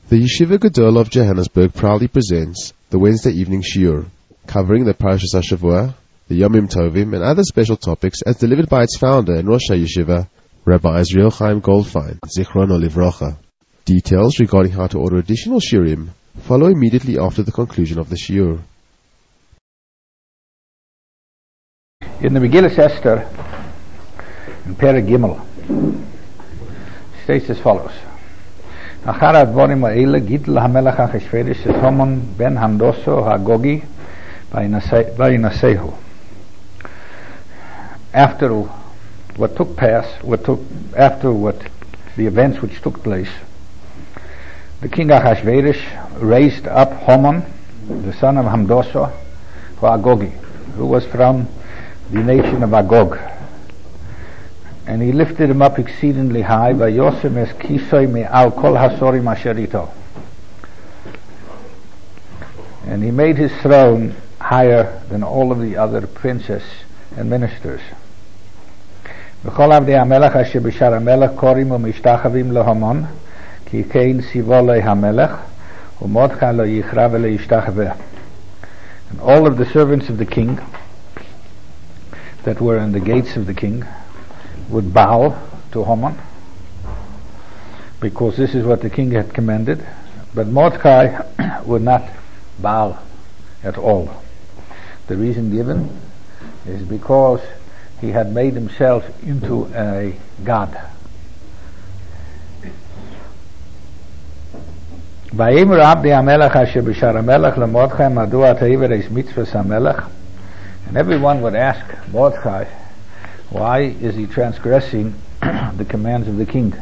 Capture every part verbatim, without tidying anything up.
The Yeshiva Gedol of Johannesburg proudly presents the Wednesday evening shiur, covering the Parashas HaShavua, the Yomim Tovim, and other special topics as delivered by its founder and Rosh HaYeshiva, Rabbi Israel Chaim Goldfein, Zichrono Livrocha. Details regarding how to order additional shiurim follow immediately after the conclusion of the shiur. In the Megillah Esther, in Perek Gimel, states as follows: Achar advarim ha'ele gidl hamelech Achashverosh es Haman ben Hamdoso Hagogi vayinasehu. After what took place, what took after what the events which took place, the king Achashverosh raised up Haman, the son of Hamdoso, Hagogi, who was from the nation of Agog. And he lifted him up exceedingly high, vayosem es kisoi me'al kol hasorim asher ito. And he made his throne higher than all of the other princes and ministers. V'chol avdei hamelech asher b'shar hamelech korim u'mishtachavim leHaman, ki kein sivo le hamelech, u'mordechai lo yichra v'lo yishtachaveh. And all of the servants of the king that were in the gates of the king would bow to Haman, because this is what the king had commanded, but Mordechai would not bow at all. The reason given is because he had made himself into a god. Vayemer abdi hamelech asher b'shar hamelech leMordechai madua ta'aver es mitzvos hamelech. And everyone would ask Mordechai, why is he transgressing the commands of the king?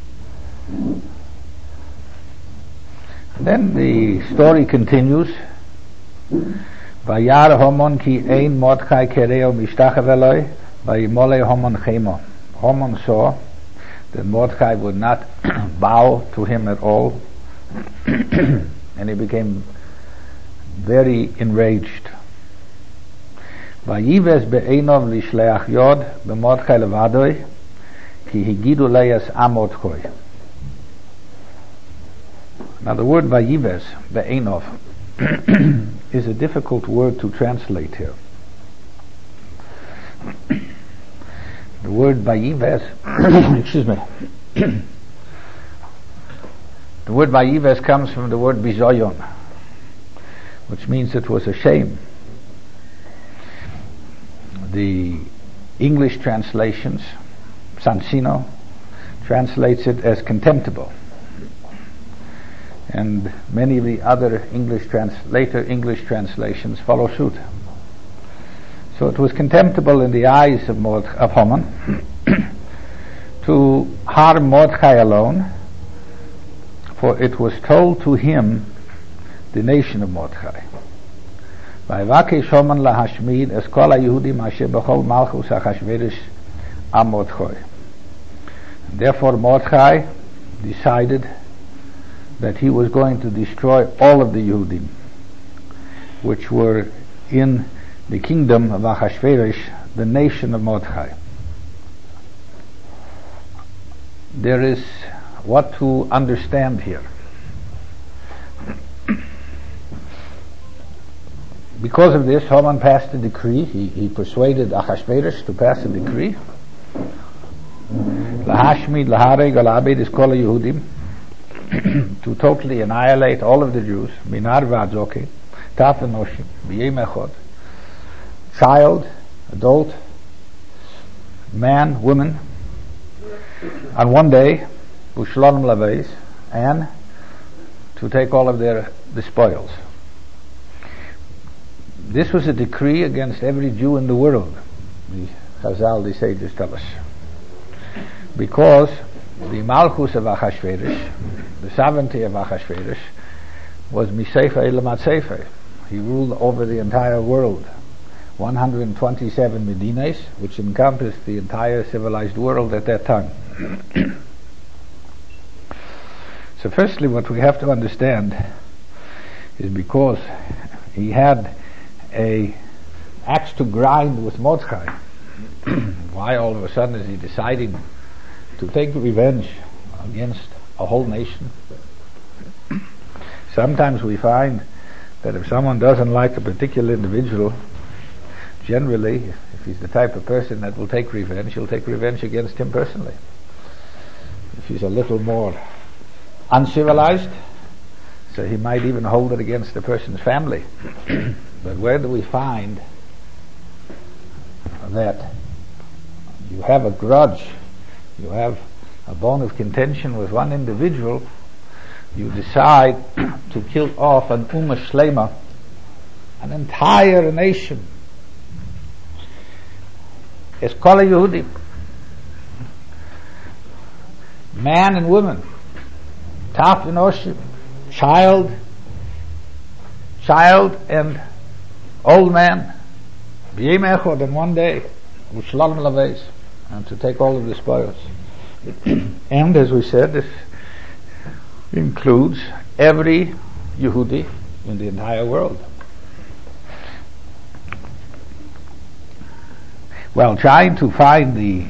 Then the story continues. Vayar Haman ki ein Mordechai kereo mishtachav eloi, vayimole Haman chemo. Haman saw that Mordechai would not bow to him at all, and he became very enraged. Vayives be'einov lishleach yod b'Mordechai levadoi ki higidu leyes amodchoi. Now the word vayives be'einov is a difficult word to translate here. The word vayives, excuse me, the word vayives comes from the word bizoyon, which means it was a shame. The English translations, Sansino, translates it as contemptible, and many of the other English trans- later English translations follow suit. So it was contemptible in the eyes of, Mord- of Haman to harm Mordechai alone, for it was told to him the nation of Mordechai. Vayivakesh Haman lahashmid es kol haYehudim asher b'chol malchus Achashverosh am Mordechai. Therefore Mordechai decided that he was going to destroy all of the Yehudim which were in the kingdom of Achashverosh, the nation of Mordechai. There is what to understand here. Because of this, Haman passed a decree. He, he persuaded Achashverosh to pass a decree. Lahashmid lahareg alabed es kol Yehudim, to totally annihilate all of the Jews. Minar v'adzoke, taf v'noshim, b'yem echod, child, adult, man, woman, on one day, u'shlonim laveis, and to take all of their the spoils. This was a decree against every Jew in the world, the Chazal, the sages tell us, because the Malchus of Achashverosh, the sovereignty of Achashverosh, was Miseifa Ilamat Seifa. He ruled over the entire world, one hundred twenty-seven Medinas, which encompassed the entire civilized world at that time. So firstly, what we have to understand is because he had a axe to grind with Mordechai, why all of a sudden is he deciding to take revenge against a whole nation? sometimes we find that if someone doesn't like a particular individual, generally, if he's the type of person that will take revenge, he'll take revenge against him personally. If he's a little more uncivilized, so he might even hold it against the person's family. But where do we find that you have a grudge, you have a bone of contention with one individual, you decide to kill off an Ummah Shlema, an entire nation? Es kol Yehudim, man and woman, taf and oshim, child, child and old man, b'yem echod, in one day, u'shlalom laveis, and to take all of the spoils. And as we said, this includes every Yehudi in the entire world. Well, trying to find the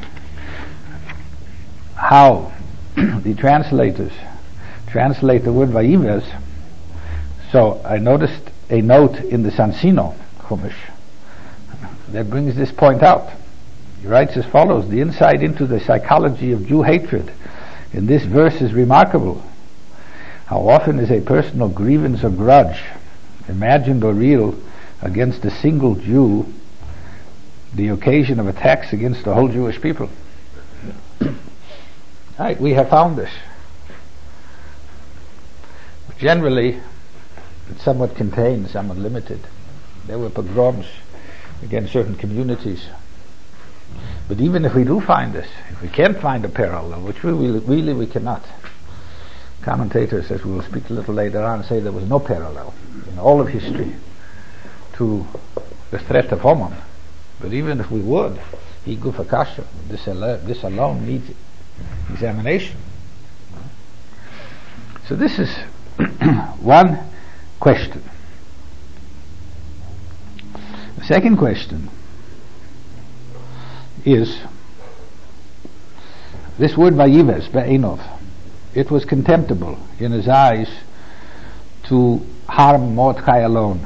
how the translators translate the word Vayives, so I noticed a note in the Sansino Chumash that brings this point out. He writes as follows: the insight into the psychology of Jew hatred in this verse is remarkable. How often is a personal grievance or grudge, imagined or real, against a single Jew the occasion of attacks against the whole Jewish people? Right, we have found this. But generally, it's somewhat contained, somewhat limited. There were pogroms against certain communities. But even if we do find this, if we can't find a parallel, which we really, really we cannot, commentators, as we will speak a little later on, say there was no parallel in all of history to the threat of Haman. But even if we would, he gufa kasha, this alone, this alone needs examination. So this is one question. The second question is this word Vayives be'enov. It was contemptible in his eyes to harm Mordechai alone.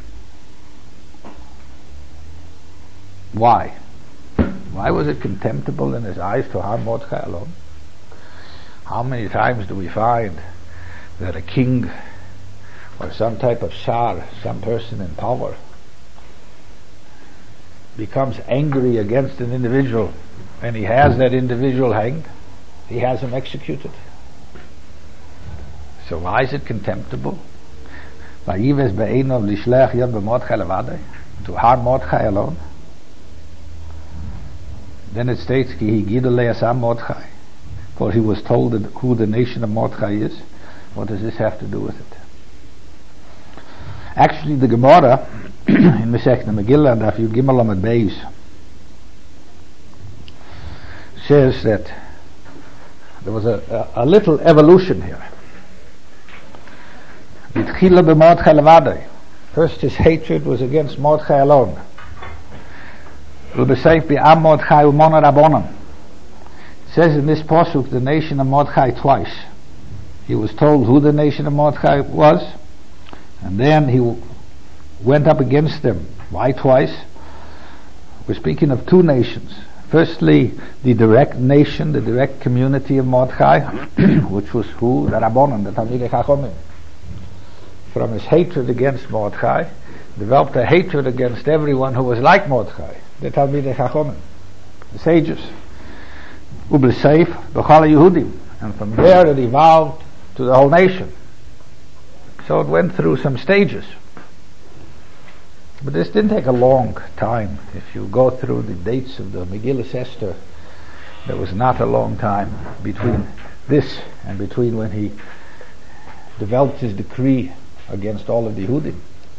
Why? Why was it contemptible in his eyes to harm Mordechai alone? How many times do we find that a king or some type of Tsar, some person in power, becomes angry against an individual and he has that individual hanged, he has him executed? So why is it contemptible? Vayives be'enov lishlech yad b'Mordechai levadei, to harm Mordechai alone? Then it states, Ki higida le'asam Mordechai, for he was told that who the nation of Mordechai is. What does this have to do with it? Actually, the Gemara in Masechta Megillah and Daf Yud Gimel Amud Beis says that there was a, a, a little evolution here. First, his hatred was against Mordechai alone. It says in this pasuk the nation of Mordechai twice. He was told who the nation of Mordechai was, and then he w- went up against them. Why twice? We're speaking of two nations. Firstly, the direct nation, the direct community of Mordechai, which was who? The Rabbonim, the Talmidei Chachomim. From his hatred against Mordechai, developed a hatred against everyone who was like Mordechai, the Talmidei Chachomim, the sages. Ub'seif b'chol Yehudim, and from there it evolved to the whole nation. So it went through some stages. But this didn't take a long time. If you go through the dates of the Megillah Esther, there was not a long time between this and between when he developed his decree against all of the Yehudim.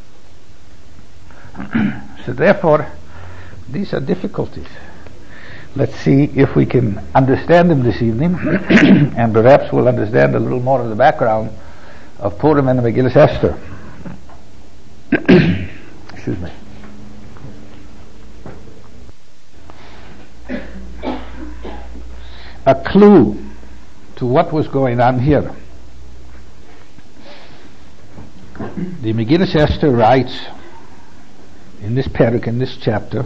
So therefore, these are difficulties. Let's see if we can understand them this evening, and perhaps we'll understand a little more of the background of Purim and the Megillah Esther. Excuse me. A clue to what was going on here the Megillah Esther writes in this parak, in this chapter,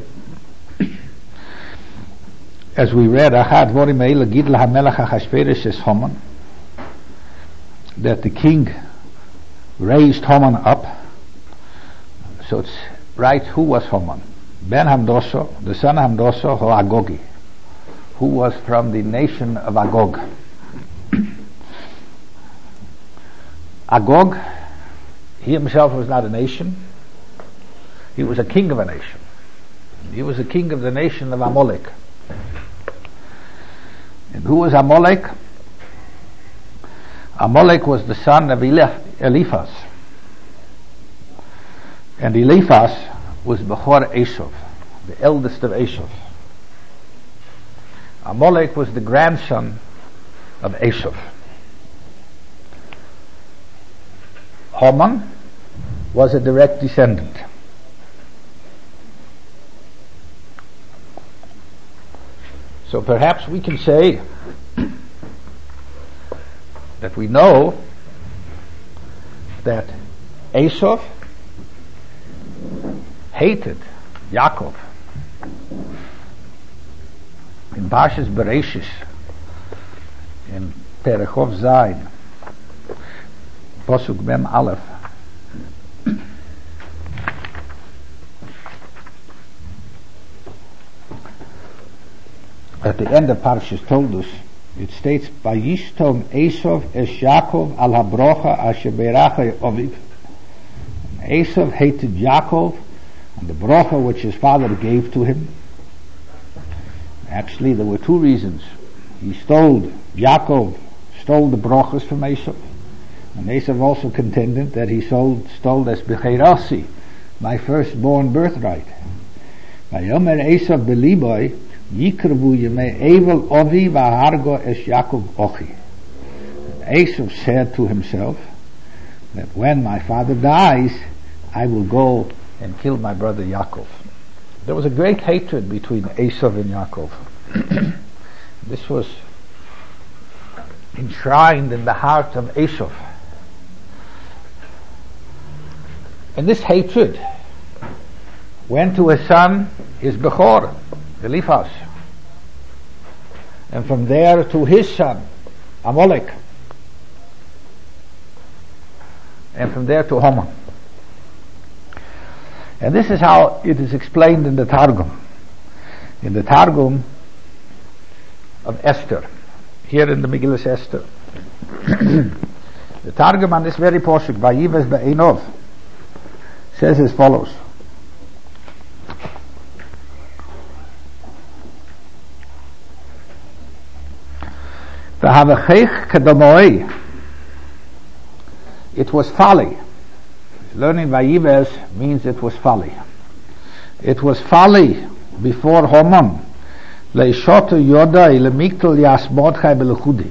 as we read, Achad Vorim Eila Gidla HaMelech Achashverosh Es Haman, that the king raised Haman up. So it's right, who was Haman? Ben Hamdoso, the son of Hamdoso, Ho Agogi, who was from the nation of Agog. Agog, he himself was not a nation, he was a king of a nation. He was the king of the nation of Amalek. And who was Amalek? Amalek was the son of Eliphaz. And Eliphaz was Bechor Esau, the eldest of Esau. Amalek was the grandson of Esau. Haman was a direct descendant. So perhaps we can say that we know that Esau hated Yaakov. In Parshas Bereshis, in Perechov Zayin, Posuk Mem Aleph, at the end of Parshas Toldus, it states, "Vayishtom Esav es Yaakov al habrocha asher beiracha Aviv." Esav hated Yaakov and the brocha which his father gave to him. Actually, there were two reasons. He stole, Yaakov stole the brochas from Esav, and Esav also contended that he sold, stole as Becherasi, my firstborn birthright. Vayomer Esav beliboy, Yikravu yemei Evel Ovi v'hargo es Yaakov Ochi. Esav said to himself that when my father dies, I will go and kill my brother Yaakov. There was a great hatred between Esav and Yaakov. This was enshrined in the heart of Esav. And this hatred went to his son, his Bechor, Eliphaz, and from there to his son, Amalek, and from there to Haman. And this is how it is explained in the Targum. In the Targum of Esther, here in the Megillah Esther. The Targum on this very portion, Vayives Be'enov, says as follows. It was folly. Learning Vayives means it was folly. It was folly before Haman leishoto yodai lemiktul yas Mordechai belechudi,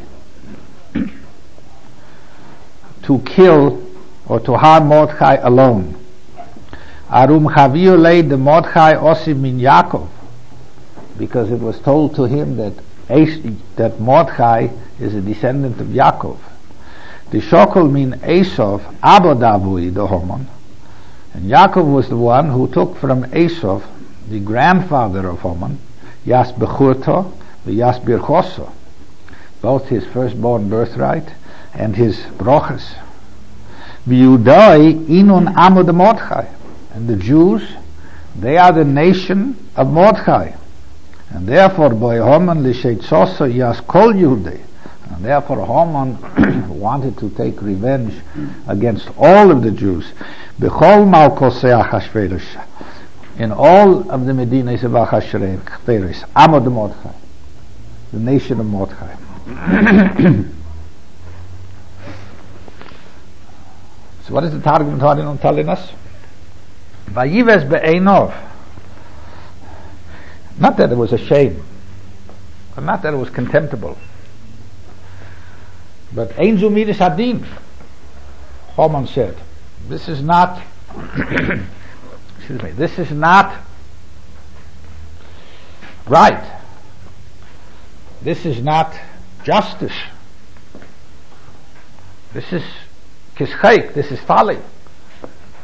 to kill or to harm Mordechai alone. Arum chaviu lei de Mordechai osim min Yaakov, because it was told to him that that Mordechai is a descendant of Yaakov. The Shokol min Esav abodavui the Haman, and Yaakov was the one who took from Esav, the grandfather of Haman, Yas Bechurto, the Yas Birchoso, both his firstborn birthright and his brochas. V'Yudai inun amud Mordechai, and the Jews, they are the nation of Mordechai, and therefore by Haman l'sheitzoso Yas kol Yehudei, and therefore Haman wanted to take revenge against all of the Jews. B'chol malkosei Achashverosh, in all of the Medinas of Achashverosh, Amod Mordechai, the nation of Mordechai. So what is the Targum telling us? Vayives be'enov. Not that it was a shame, but not that it was contemptible, but Ein zu midas hadin. Haman said, this is not excuse me, this is not right. This is not justice. This is kishayk, this is folly.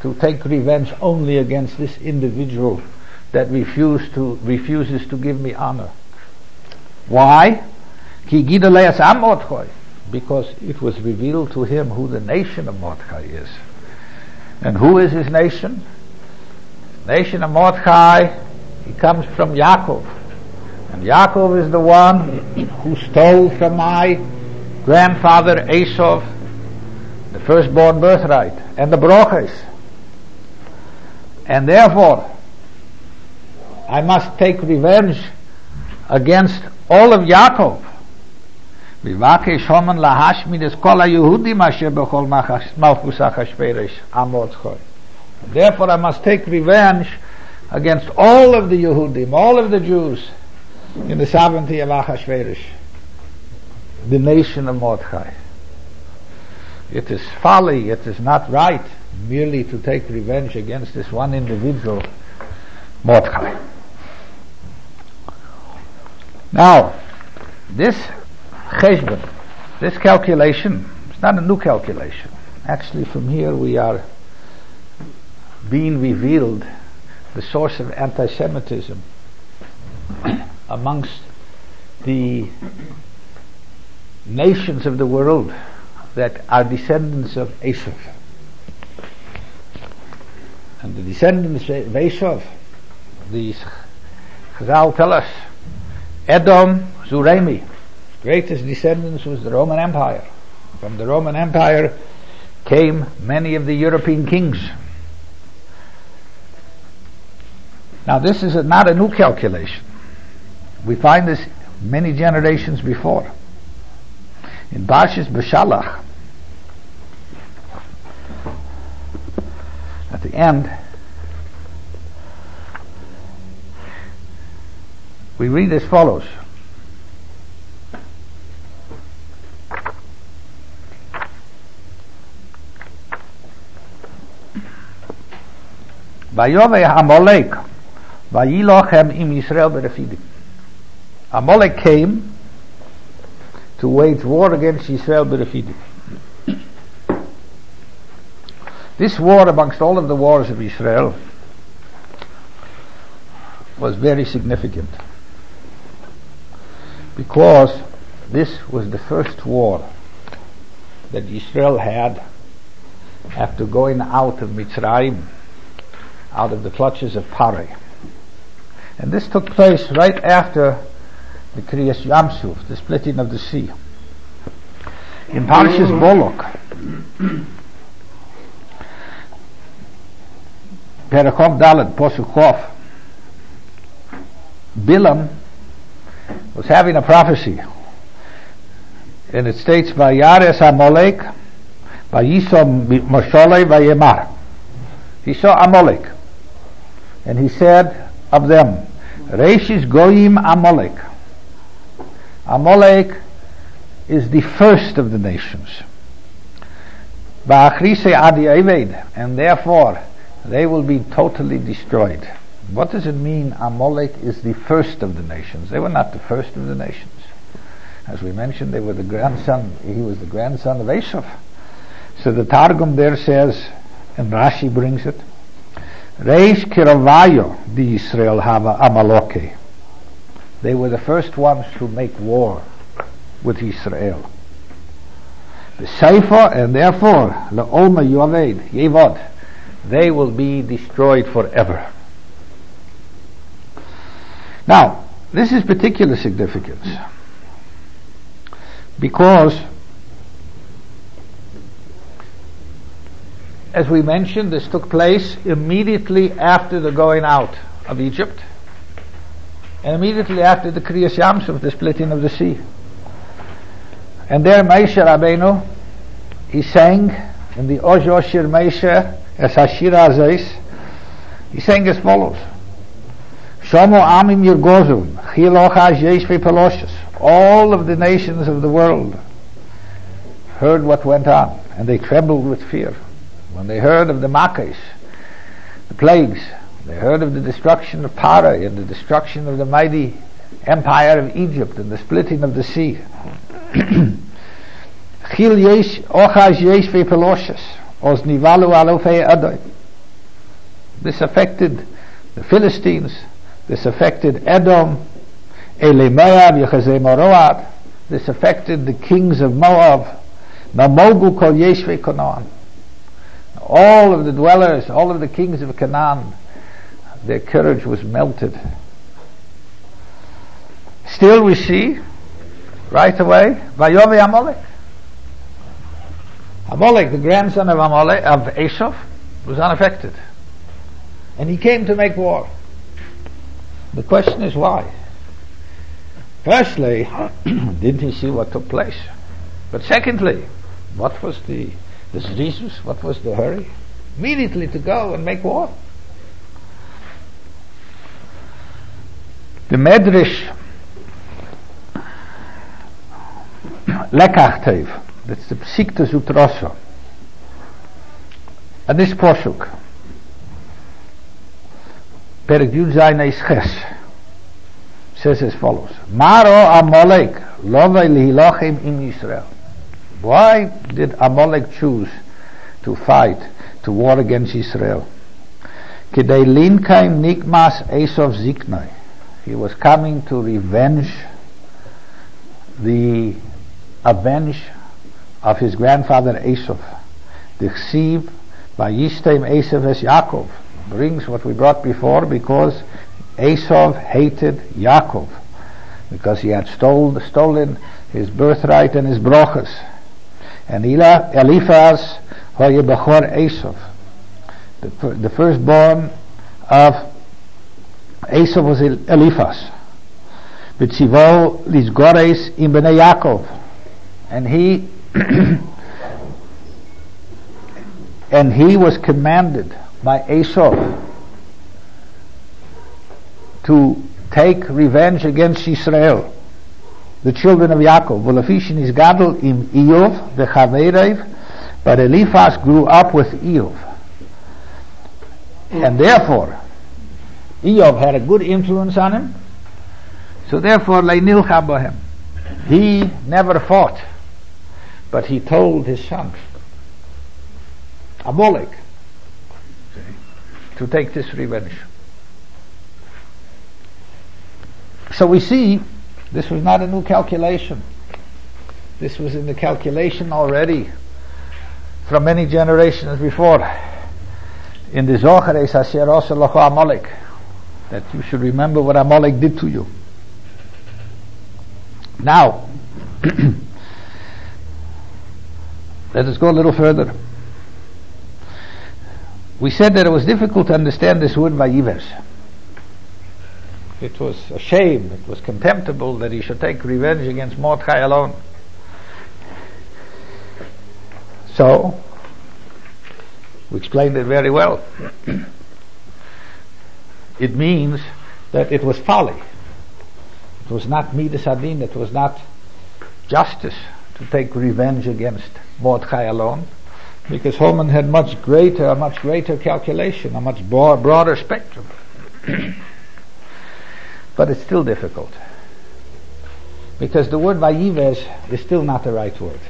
to take revenge only against this individual that refuse to, refuses to give me honor. Why? Because it was revealed to him who the nation of Mordechai is. And who is his nation? The nation of Mordechai, he comes from Yaakov. And Yaakov is the one who stole from my grandfather Esau the firstborn birthright and the broches. And therefore, I must take revenge against all of Yaakov. Therefore I must take revenge against all of the Yehudim, all of the Jews in the sovereignty of Achashverosh, the nation of Mordechai. It is folly, it is not right merely to take revenge against this one individual, Mordechai. Now, this cheshbon, this calculation, it's not a new calculation. Actually, from here we are being revealed the source of anti-Semitism amongst the nations of the world that are descendants of Esau. And the descendants of Esau, these Chazal tell us, Edom, Zuremi, greatest descendants was the Roman Empire. From the Roman Empire came many of the European kings. Now this is a, not a new calculation. We find this many generations before. In Parshas Beshalach, at the end, we read as follows. Vayoveh Amalek vayilochem im Yisrael berefidim. Amalek came to wage war against Yisrael berefidim. This war, amongst all of the wars of Israel, was very significant, because this was the first war that Israel had after going out of Mitzrayim, out of the clutches of Paray. And this took place right after the Kriyas Yamsuf, the splitting of the sea. In Parshas Bolok, Perachov Dalet, Posuk Chof, Bilam was having a prophecy, and it states, Vayares Amalek, Vayisom Mosholei Vayemar. He saw Amalek, and he said of them, Reishis Goyim Amalek. Amalek is the first of the nations. Va'achrise Adi Eved, and therefore they will be totally destroyed. What does it mean Amalek is the first of the nations? They were not the first of the nations. As we mentioned, they were the grandson, he was the grandson of Esau. So the Targum there says, and Rashi brings it, Reish Kiravayo di Israel hava Amaloke. They were the first ones to make war with Israel. The Seifa, and therefore, Le'olma Yoved, Yevod, they will be destroyed forever. Now, this is particular significance, because, as we mentioned, this took place immediately after the going out of Egypt, and immediately after the Kriyas Yamsuf, the splitting of the sea. And there Moshe Rabbeinu, he sang in the Ojo Shir Moshe as Hashira Azais, he sang as follows: Shomo Amim Yirgozum, Chilocha Yeshve Peloshus. All of the nations of the world heard what went on, and they trembled with fear. When they heard of the Makkahs, the plagues, they heard of the destruction of Paray and the destruction of the mighty empire of Egypt and the splitting of the sea. Chil yesh ochaz yesh ve'peloshas os nivalu alofei adoi. This affected the Philistines. This affected Edom, Eli Moab, Yechezei Moab. This affected the kings of Moab. Namogu kol yeshvei Canaan. All of the dwellers, all of the kings of Canaan, their courage was melted. Still we see, right away, Vayove Amalek. Amalek, the grandson of Amalek, of Esau, was unaffected. And he came to make war. The question is why? Firstly, didn't he see what took place? But secondly, what was the, the Jesus, what was the hurry? Immediately to go and make war. The Medrash Lekach Tev, that's the Psikta Zutrasa. And this Posuk, Perek Yud Zayin Eis Ches, says as follows: Maro Amalek lovei lihilachem im Yisrael. Why did Amalek choose to fight, to war against Israel? Kidei linkaim nikmas Esov ziknai. He was coming to revenge the avenge of his grandfather Esau. The Chsiv Vayistem Esav es Yaakov brings what we brought before, because Esau hated Yaakov because he had stole, stolen his birthright and his brochas. And Ela, Eliphaz hoye bechor Esau, the, the firstborn of Esau was Eliphaz. V'tzivo lizgores im bnei Yaakov, and he and he was commanded by Esau to take revenge against Israel, the children of Yaakov. V'lefishin is gadol im Iyov v'chaverev, but Eliphaz grew up with Iyov, and therefore Iyov had a good influence on him. So therefore, le'nilcha bohem, he never fought, but he told his son Amalek to take this revenge. So we see this was not a new calculation. This was in the calculation already from many generations before. In the Zohar es asher osa locho Amalek, that you should remember what Amalek did to you. Now, let us go a little further. We said that it was difficult to understand this word Vayivers. It was a shame, it was contemptible that he should take revenge against Mordechai alone. So, we explained it very well. It means that it was folly. It was not midas hadin, it was not justice to take revenge against Mordechai alone, because Haman had much greater, a much greater calculation, a much broad, broader spectrum. But it's still difficult, because the word Vayivez is still not the right word.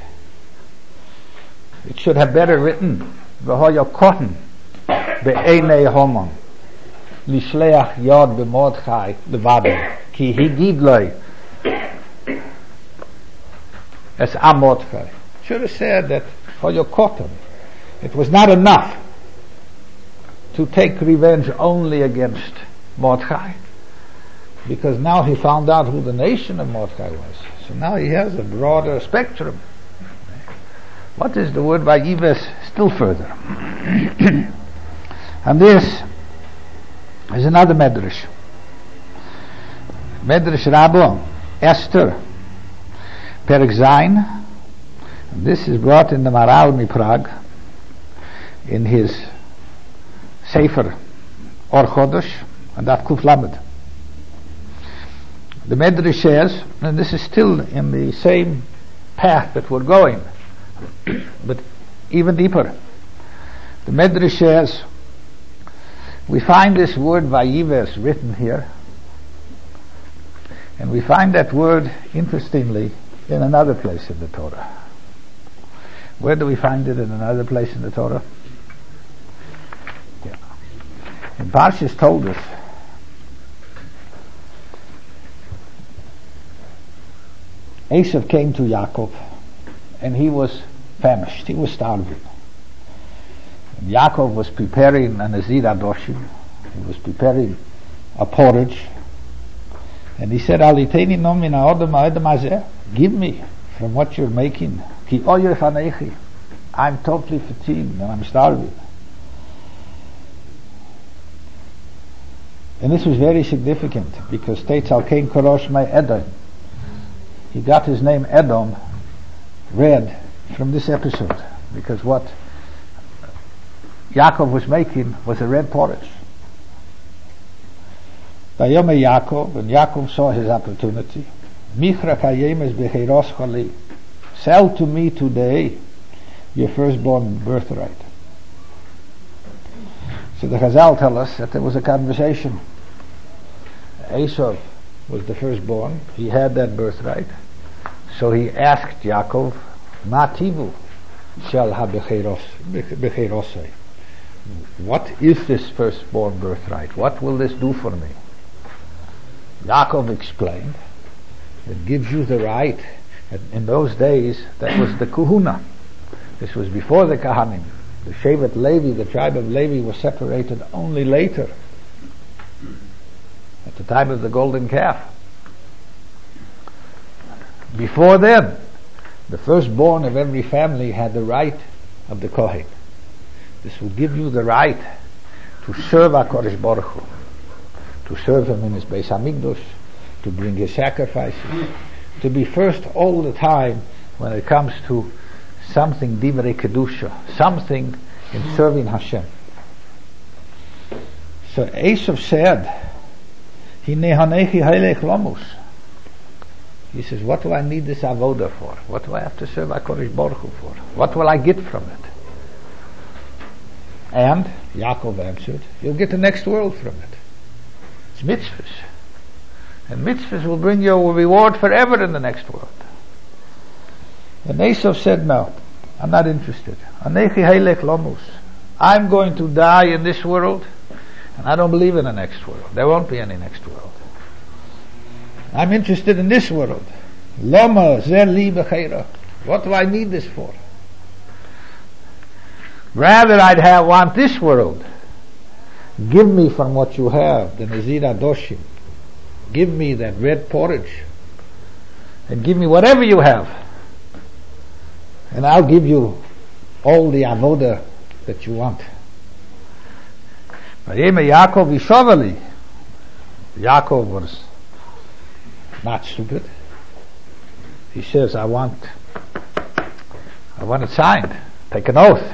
It should have better written V'hoya koten be'enei Haman lishleach yod b'Mordechai levado ki higid loi as am Mordechai. Should have said that Hoya koten, it was not enough to take revenge only against Mordechai, because now he found out who the nation of Mordechai was. So now he has a broader spectrum. What is the word Vayives still further? And this is another Medrash. Medrash Rabbo, Esther, Perek Zayin. This is brought in the Maral Miprag, in his Sefer Or Chodesh, and Daf Kuf Lamed. The Medrash says, and this is still in the same path that we're going, but even deeper. The Medrash says, we find this word Vayives written here, and we find that word, interestingly, in another place in the Torah. Where do we find it in another place in the Torah? Yeah. And Parshas told us Esav came to Yaakov and he was famished, he was starving. And Yaakov was preparing an Nazir Adoshim, he was preparing a porridge, and he said, Aliteni no min ha'odem ha'odem hazeh, give me from what you're making, ki oyef hanechi, I'm totally fatigued and I'm starving. And this was very significant because states Al Kain Korosh my Edom. He got his name Edom read from this episode because what Yaakov was making was a red porridge. Vayome Yaakov, when Yaakov saw his opportunity, Michra kayemes becheiros chali, sell to me today your firstborn birthright. So the Chazal tell us that there was a conversation. Esav was the firstborn, he had that birthright, so he asked Yaakov, Ma tivu shel ha-becheirosai, what is this firstborn birthright? What will this do for me? Yaakov explained, it gives you the right. In those days, that was the Kuhuna. This was before the Kahanim. The Shevet Levi, the tribe of Levi, was separated only later, at the time of the golden calf. Before then, the firstborn of every family had the right of the Kohen. This will give you the right to serve HaKadosh Baruch Hu, to serve him in his Beis HaMikdash, to bring his sacrifices, to be first all the time when it comes to something divrei kedusha, something in serving Hashem. So Esav said, Hinei hanechi hailech lomus. He says, what do I need this avoda for? What do I have to serve HaKadosh Baruch Hu for? What will I get from it? And Yaakov answered, you'll get the next world from it. It's mitzvahs. And mitzvahs will bring you a reward forever in the next world. And Esav said, no, I'm not interested. Anechi hailech lomus. I'm going to die in this world, and I don't believe in the next world. There won't be any next world. I'm interested in this world. Lama zer li b'cheira. What do I need this for? Rather, I'd have want this world. Give me from what you have, the Nazir Adoshim. Give me that red porridge, and give me whatever you have, and I'll give you all the avoda that you want. Yaakov Yishovali. Yaakov was not stupid. He says, I want I want it signed. Take an oath.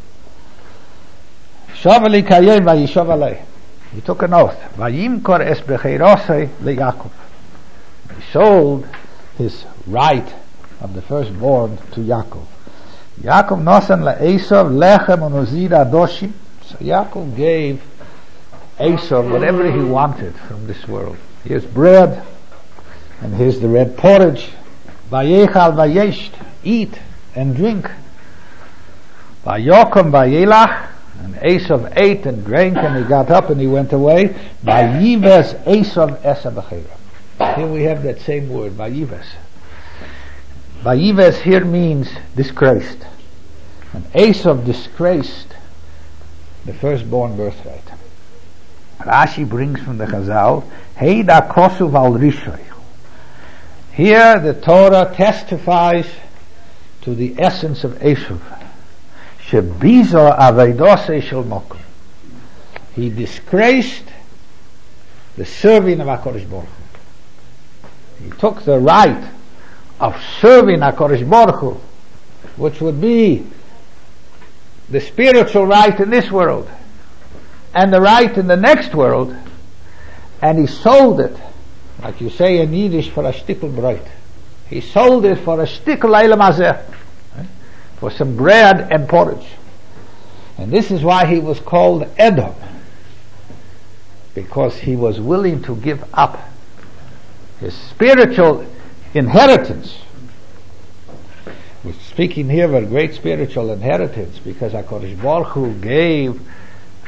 Shovali kayem vayishovalei. He took an oath. Vayimkor es becheirosei leYaakov. He sold his right of the firstborn to Yaakov. Yaakov nosan leEsav lechem unozir adoshim. So Yaakov gave Esav whatever he wanted from this world. Here's bread, and here's the red porridge. Vayechal vayesht, eat and drink. Vayokom vayelach, and Esav ate and drank, and he got up and he went away. Vayives Esav esa b'cheira. Here we have that same word, vayives. Vayives here means disgraced, and Esav disgraced the firstborn birthright. Rashi brings from the Chazal, Heida kosuv al rishoy. Here the Torah testifies to the essence of Esav. Shebizo aveidose shel mokum. He disgraced the serving of HaKadosh Baruch Hu. He took the right of serving HaKadosh Baruch Hu, which would be the spiritual right in this world and the right in the next world, and he sold it, like you say in Yiddish, for a shtickl breit. He sold it for a shtickl eilam hazeh, for some bread and porridge. And this is why he was called Edom, because he was willing to give up his spiritual inheritance. We're speaking here of a great spiritual inheritance, because HaKadosh Baruch Hu gave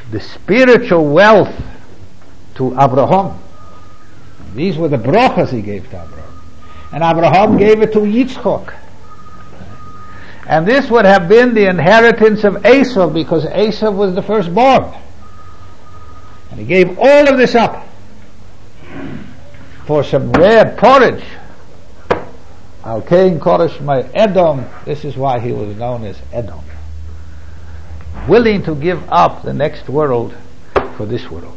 the spiritual wealth to Abraham. These were the brachas he gave to Abraham. And Abraham gave it to Yitzchok. And this would have been the inheritance of Esau, because Esau was the firstborn. And he gave all of this up for some red porridge. Al Kain Koresh my Edom. This is why he was known as Edom. Willing to give up the next world for this world.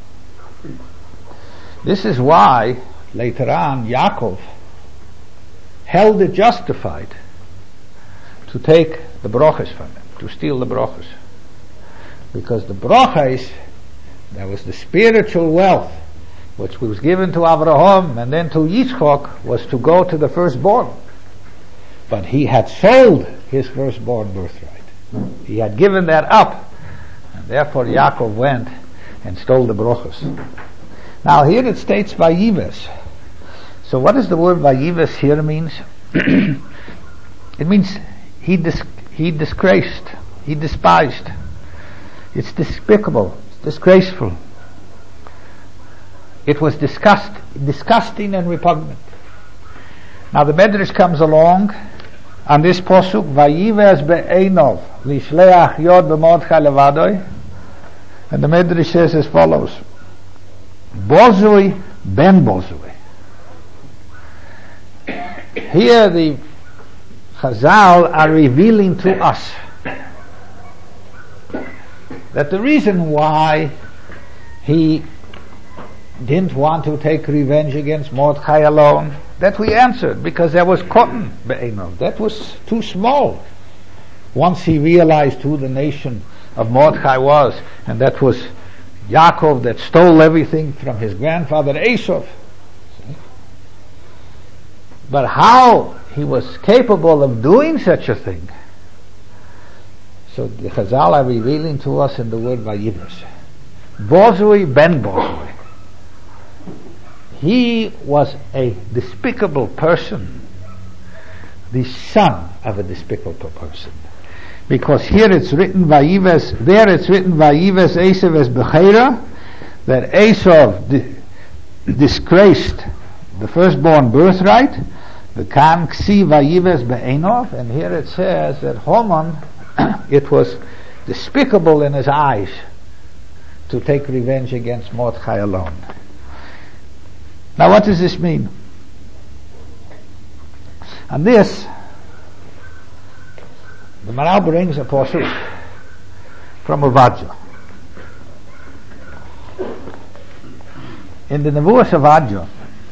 This is why later on Yaakov held it justified to take the brachas from him, to steal the brachas. Because the brachas, that was the spiritual wealth which was given to Abraham and then to Yitzchok, was to go to the firstborn. But he had sold his firstborn birthright. He had given that up, and therefore Yaakov went and stole the brachas. Now here it states Vayives. So what does the word Vayives here means? It means he dis- he disgraced, he despised. It's despicable, it's disgraceful. It was disgust, disgusting and repugnant. Now the Medrash comes along on this posuk, Vayives be'enov lishleach yod b'mordechai levadoi, and the Medrash says as follows: Bozui ben Bozui. Here the Chazal are revealing to us that the reason why he didn't want to take revenge against Mordechai alone, that we answered, because there was cotton be'enov. That was too small. Once he realized who the nation of Mordechai was, and that was Yaakov that stole everything from his grandfather Esau. But how he was capable of doing such a thing, so the Chazal are revealing to us in the word Vayives. Bozui ben Bozui. He was a despicable person, the son of a despicable person. Because here it's written Vayives, there it's written Vayives Esav es Bechera, that Esau di- disgraced the firstborn birthright, the Kan Ksi Vayives Be'enov, and here it says that Haman, it was despicable in his eyes to take revenge against Mordechai alone. Now what does this mean? And this, the Maral brings a posuk from Ovadia. In the Nevuas of Ovadia,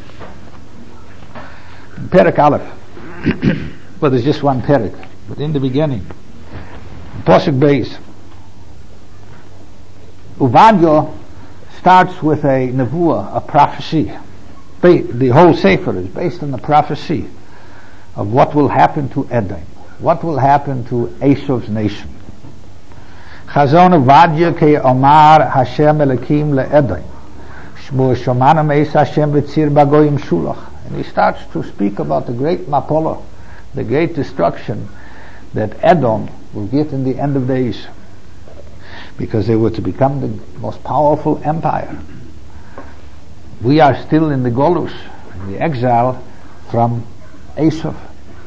in Perek Aleph, well, there's just one Perek, but in the beginning, posuk Beis, Ovadia starts with a Nevuah, a prophecy. The whole Sefer is based on the prophecy of what will happen to Edom, what will happen to Esau's nation. Chazon Ovadia ke Omar Hashem Elokim leEdom, Shmu Shomanam Eis Hashem v'tzir bagoyim shulach. And he starts to speak about the great Mapola, the great destruction that Edom will get in the end of days, because they were to become the most powerful empire. We are still in the Golus, in the exile from Esau.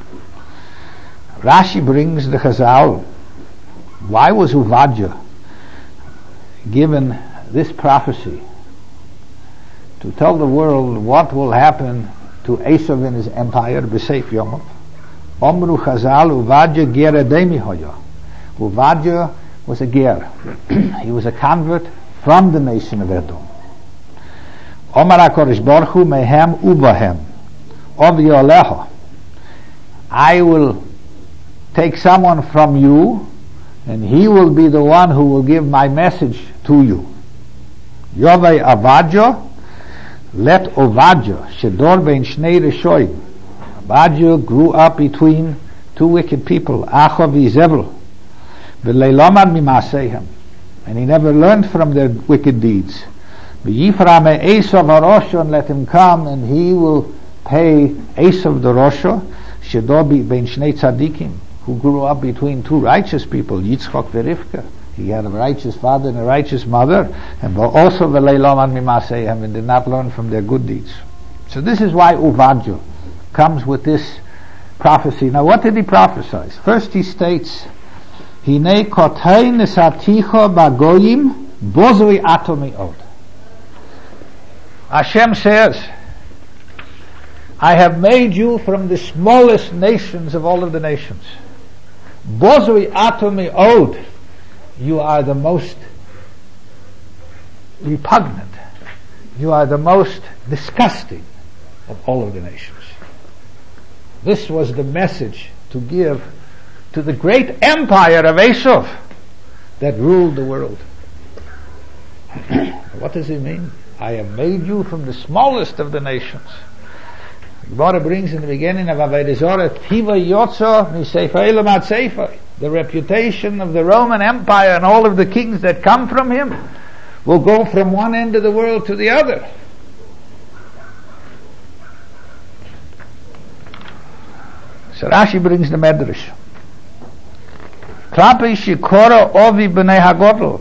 Rashi brings the Chazal. Why was Ovadia given this prophecy to tell the world what will happen to Esau in his empire, B'Seif Yomov? Omru Chazal Ovadia ger Edemi hoya. Ovadia was a ger. He was a convert from the nation of Edom. Omar HaKodesh Baruch Hu mehem ubahem Ovi Olecha. I will take someone from you, and he will be the one who will give my message to you. Yovei Ovadia, let Ovadia shedor bein shnei reshoim. Ovadia grew up between two wicked people, Achav v'Izevel, v'leilomad mimaseihem, and he never learned from their wicked deeds. V'yifra me Esav harosho, and let him come, and he will pay Esav the Rosho, shedor bein shnei tzadikim, who grew up between two righteous people, Yitzchok v'Rivka. He had a righteous father and a righteous mother, and also v'leiloman mimaseihem, and did not learn from their good deeds. So this is why Uvadju comes with this prophecy. Now what did he prophesy? First he states, Hinei kotei nesaticho bagoyim bozui atomi od. Hashem says, I have made you from the smallest nations of all of the nations. Bozui atomi od. You are the most repugnant. You are the most disgusting of all of the nations. This was the message to give to the great empire of Esav that ruled the world. What does it mean? I have made you from the smallest of the nations. Gemara brings in the beginning of Avodah Zarah, Tiva Yotza Miseifa Elam Ad Seifa. The reputation of the Roman Empire and all of the kings that come from him will go from one end of the world to the other. So Rashi brings the Medrash. Klapi Shikora Ovi B'nei Hagodl.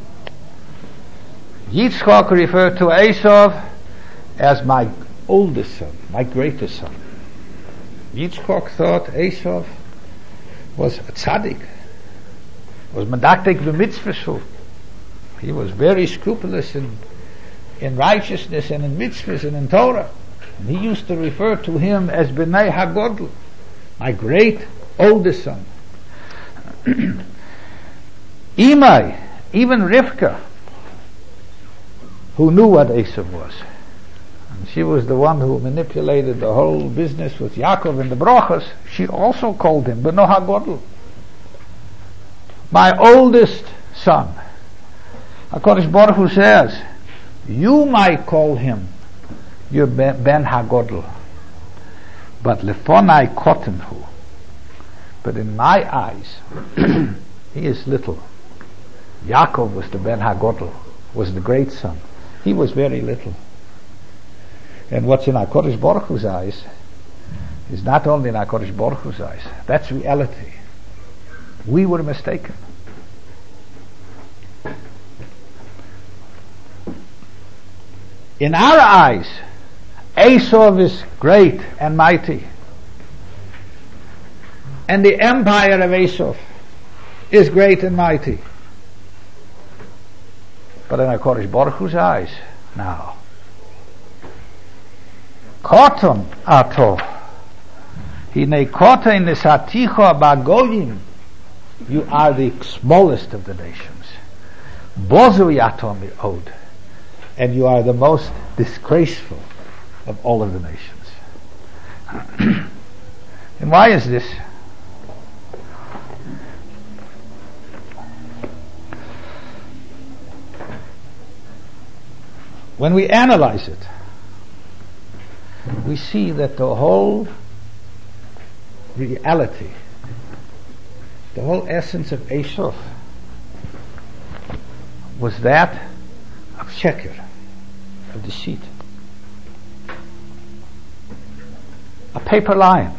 Yitzchak referred to Esav as my oldest son, my greatest son. Yitzchak thought Esav was a tzaddik, was medaktek b'mitzvah. He was very scrupulous in in righteousness and in mitzvahs and in Torah. And he used to refer to him as B'nei Hagodl, my great oldest son. Imai, even Rivka, who knew what Esav was, and she was the one who manipulated the whole business with Yaakov and the brachas, she also called him B'nei Hagodl, my oldest son. HaKadosh Baruch Hu says, you might call him your Ben Hagodl, but lefonai kotenhu, but in my eyes he is little. Yaakov was the Ben Hagodl, was the great son. He was very little. And what's in HaKadosh Baruch Hu's eyes is not only in HaKadosh Baruch Hu's eyes. That's reality. We were mistaken. In our eyes, Esav is great and mighty, and the empire of Esav is great and mighty. But in HaKadosh Baruch Hu's eyes, now, Koton ato, Hinei koten nesaticho bagoyim, you are the smallest of the nations. Bozui ato mi'od, and you are the most disgraceful of all of the nations. And why is this? When we analyze it, we see that the whole reality, the whole essence of Esav was that of sheker, of deceit. A paper lion.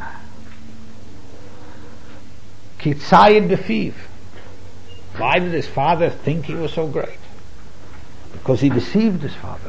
Kitzayid befiv. Why did his father think he was so great? Because he deceived his father.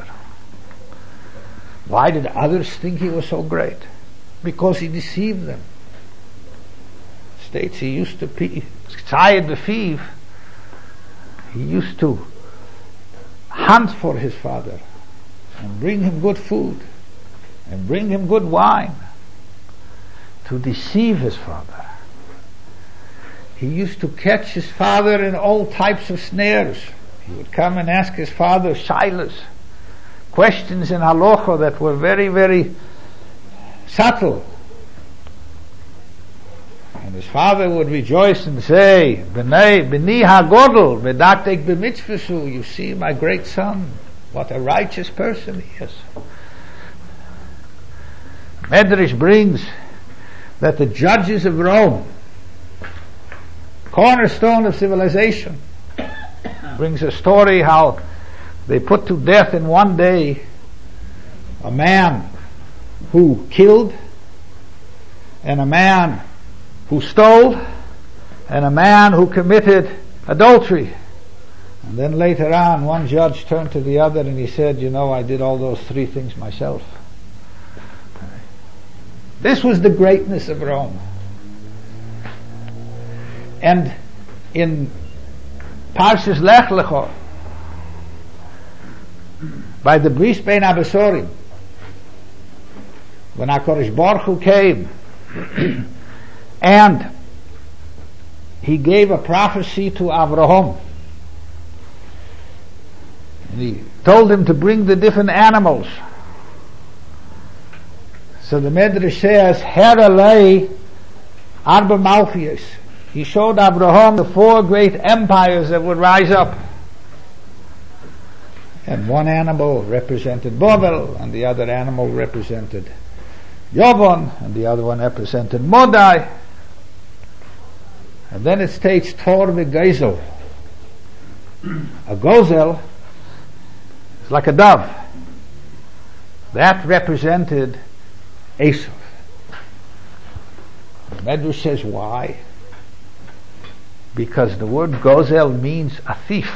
Why did others think he was so great? Because he deceived them. States he used to be Kitzayid befiv. He used to hunt for his father and bring him good food and bring him good wine to deceive his father. He used to catch his father in all types of snares. He would come and ask his father shailas, questions in halacha that were very, very subtle. And his father would rejoice and say, B'nei, B'ni hagodl, v'daktek b'mitzvasu, you see my great son, what a righteous person he is. Medrash brings that the judges of Rome, cornerstone of civilization, brings a story how they put to death in one day a man who killed, and a man who stole, and a man who committed adultery. And then later on, one judge turned to the other and he said, you know, I did all those three things myself. This was the greatness of Rome. And in Parshas Lech Lecho, by the Bris Bein Abesorim, when HaKadosh Baruch Hu came and he gave a prophecy to Avraham, and he told him to bring the different animals. So the Medrash says, Heralei Arba Malchios. He showed Abraham the four great empires that would rise up. And one animal represented Babel, and the other animal represented Yavon, and the other one represented Modai. And then it states Tor v'Gezel. A gozel is like a dove. That represented Esav. The Medrash says why? Because the word gozel means a thief.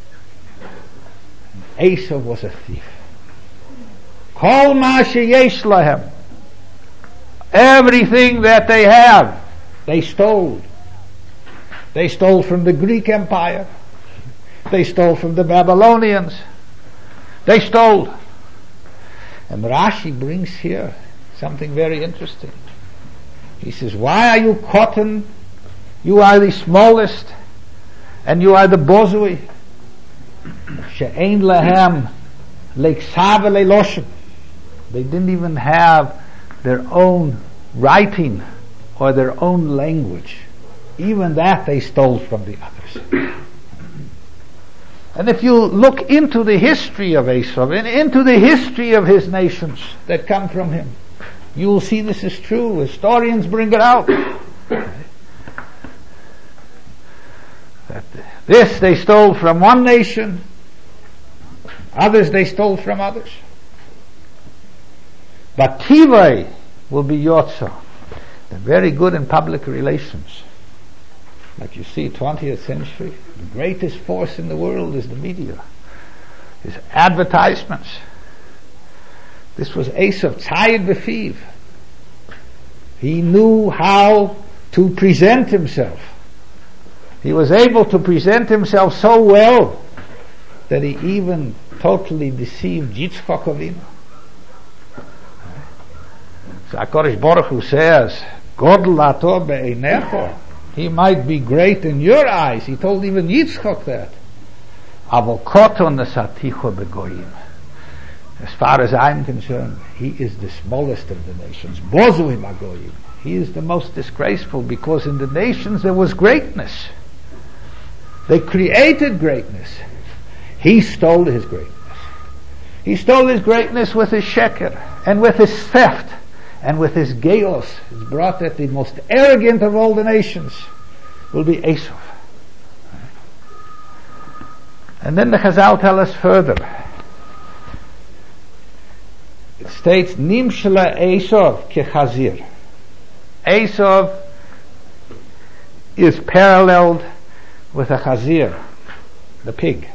Esav was a thief. Kol ma sheyesh lahem. Everything that they have, they stole. They stole from the Greek Empire. They stole from the Babylonians. They stole. And Rashi brings here something very interesting. He says, why are you cotton? You are the smallest, and you are the bozui. She'ein lahem leiksava leiloshem. They didn't even have their own writing or their own language. Even that they stole from the others. And if you look into the history of Esav and into the history of his nations that come from him, you will see this is true. Historians bring it out. That this they stole from one nation, others they stole from others. But Tivai will be Yotza. They're very good in public relations. Like you see, twentieth century, the greatest force in the world is the media, is advertisements. This was Esav, Tzayid B'Fiv. He knew how to present himself. He was able to present himself so well that he even totally deceived Yitzchak Avinu. So HaKadosh Baruch Hu says, Godel ato be'einecho. He might be great in your eyes. He told even Yitzchak that. Avo koton nesaticho begoyim. As far as I'm concerned, he is the smallest of the nations. Bozuim agoyim. He is the most disgraceful, because in the nations there was greatness. They created greatness. He stole his greatness. He stole his greatness with his sheker, and with his theft, and with his geos. It's brought that the most arrogant of all the nations will be Esav. And then the Chazal tell us further. It states, Nimshla Esav kechazir. Esav is paralleled with a chazir, the pig.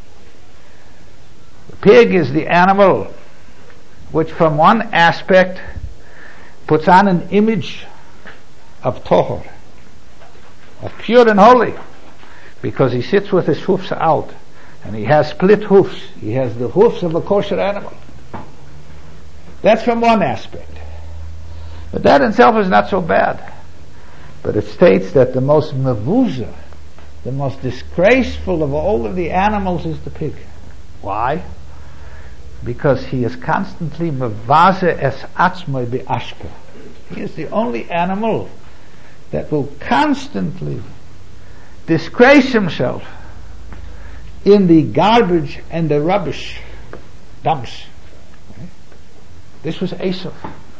The pig is the animal which from one aspect puts on an image of tohor, of pure and holy, because he sits with his hoofs out, and he has split hoofs. He has the hoofs of a kosher animal. That's from one aspect. But that in itself is not so bad. But it states that the most mevuza, the most disgraceful of all of the animals is the pig. Why? Because he is constantly mevaze es atzmoi be'ashka. He is the only animal that will constantly disgrace himself in the garbage and the rubbish dumps. This was Esav.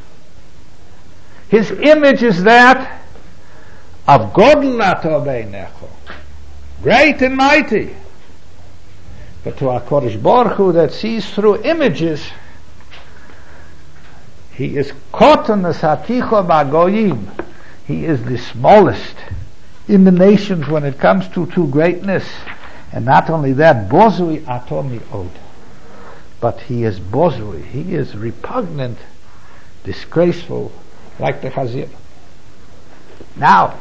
His image is that of Godel ato beinecho, great and mighty. But to HaKadosh Baruch Hu that sees through images, he is koton nesaticho b'agoyim. He is the smallest in the nations when it comes to, to greatness. And not only that, bozui atomi od. But he is bozui. He is repugnant, disgraceful, like the Chazir. Now,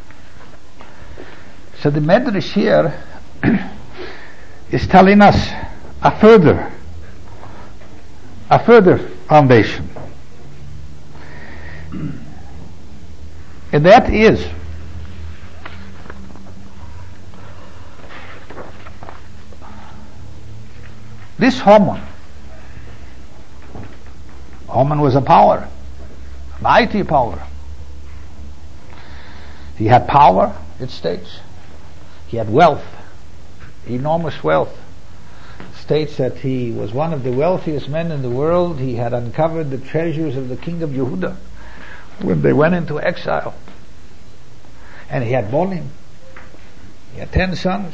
so the Medrash here is telling us a further, a further foundation. And that is this Haman. Haman was a power, a mighty power. He had power, it states. He had wealth, enormous wealth. It states that he was one of the wealthiest men in the world. He had uncovered the treasures of the king of Yehuda when they went into exile. And he had bonim. He had ten sons.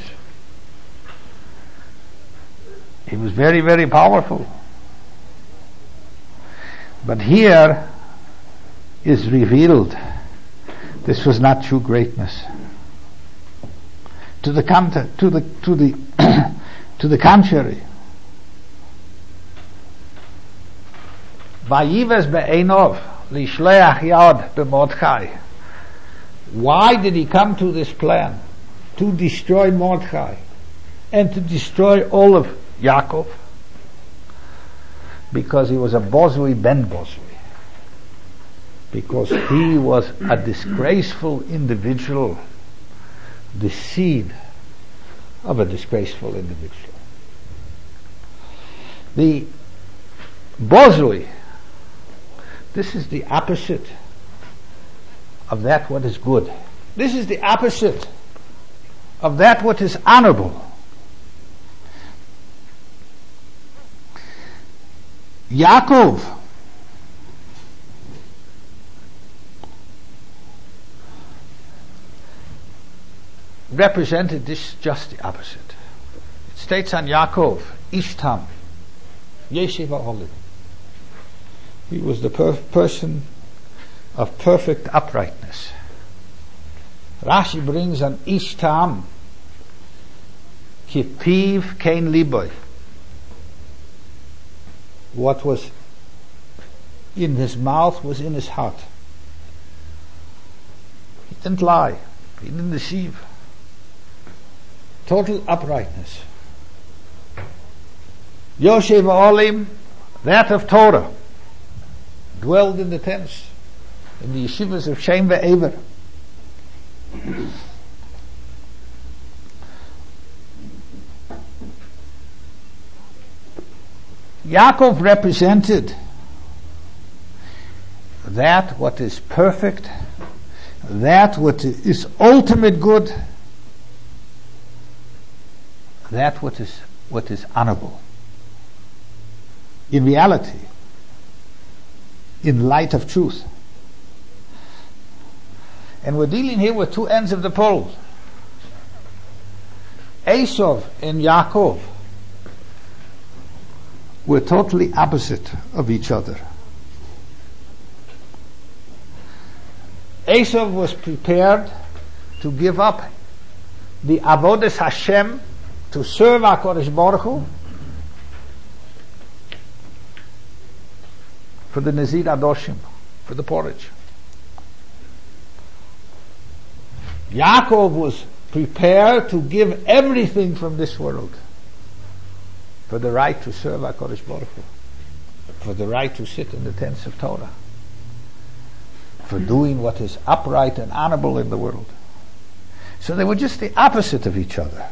He was very, very powerful. But here is revealed this was not true greatness. To the counter, to the to the to the contrary. Vayives be'enov lishleach yad b'Mordechai. Why did he come to this plan? To destroy Mordechai and to destroy all of Yaakov? Because he was a bozui ben bozui. Because he was a disgraceful individual, the seed of a disgraceful individual. The bozui, this is the opposite of that what is good. This is the opposite of that what is honorable. Yaakov represented this just the opposite. It states on Yaakov, Ishtam, Yeshiva Olim. He was the per- person of perfect uprightness. Rashi brings an Ishtam, Kipiv Kein Liboy. What was in his mouth was in his heart. He didn't lie. He didn't deceive. Total uprightness. Yoshev Olim, that of Torah, dwelled in the tents, in the yeshivas of Shem ve'Ever. Yaakov represented that what is perfect, that what is ultimate good, that what is what is honorable. In reality, in light of truth. And we're dealing here with two ends of the pole. Esau and Yaakov were totally opposite of each other. Esau was prepared to give up the avodas Hashem, to serve HaKadosh Baruch Hu, for the Nazir Adoshim, for the porridge. Yaakov was prepared to give everything from this world for the right to serve HaKadosh Baruch Hu, for the right to sit in the tents of Torah, for doing what is upright and honorable in the world. So they were just the opposite of each other.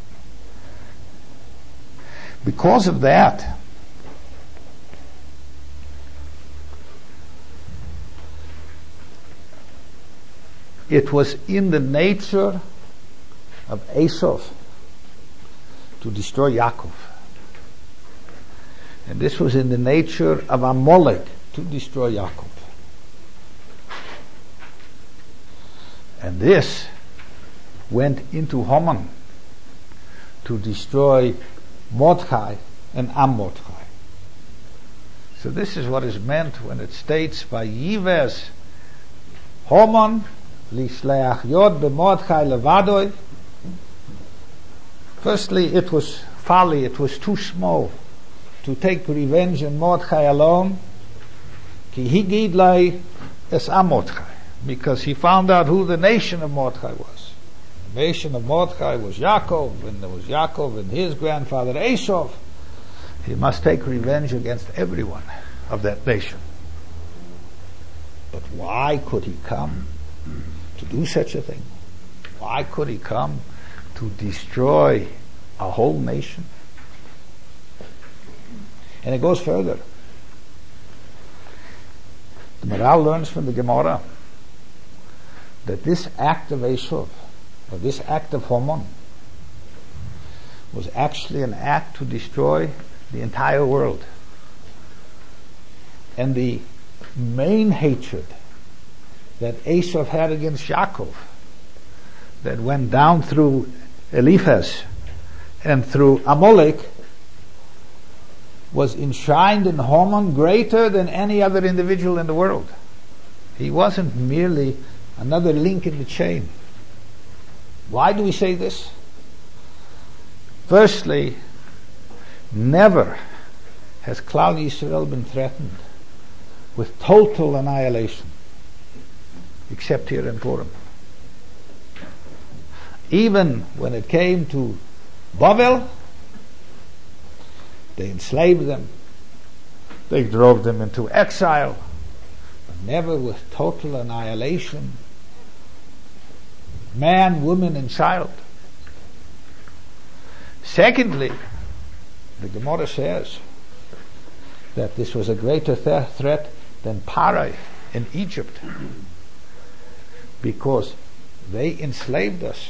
Because of that, it was in the nature of Esau to destroy Yaakov. And this was in the nature of Amalek to destroy Yaakov. And this went into Haman to destroy Mordechai and Am Mordechai. So this is what is meant when it states Vayives Haman lishleach yod b'Mordechai levadoi Firstly, it was folly, it was too small to take revenge on Mordechai alone. Ki higid lai es a Mordechai, because he found out who the nation of Mordechai was. The nation of Mordechai was Yaakov, and there was Yaakov and his grandfather Esau. He must take revenge against everyone of that nation. But why could he come to do such a thing? Why could he come to destroy a whole nation? And it goes further. The Maharal learns from the Gemara that this act of Esau, or this act of Haman, was actually an act to destroy the entire world. And the main hatred that Esau had against Yaakov, that went down through Eliphaz and through Amalek, was enshrined in Haman greater than any other individual in the world. He wasn't merely another link in the chain. Why do we say this? Firstly, never has Klal Yisrael been threatened with total annihilation except here in Purim. Even when it came to Bavel, they enslaved them, they drove them into exile, but never with total annihilation, man, woman, and child. Secondly, the Gemara says that this was a greater th- threat than Parai in Egypt, because they enslaved us.